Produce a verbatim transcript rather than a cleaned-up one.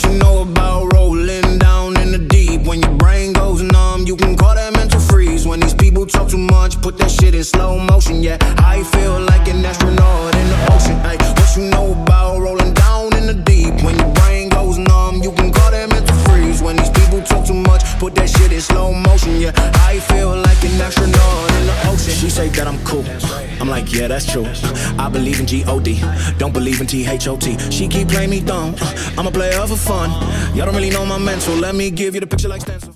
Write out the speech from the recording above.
What you know about rolling down in the deep? When your brain goes numb, you can call that mental freeze. When these people talk too much, put that shit in slow motion. Yeah, I feel like an astronaut in the ocean. Ay, what you know about rolling down in the deep? When your brain goes numb, you can call that mental freeze. When these people talk too much, put that shit in slow motion. Yeah, I feel like an astronaut in the ocean. She say that I'm cool, I'm like, yeah, that's true. I believe in G O D, don't believe in T H O T. She keep playing me dumb, I'm a player for fun. Y'all don't really know my mental, let me give you the picture like stencil.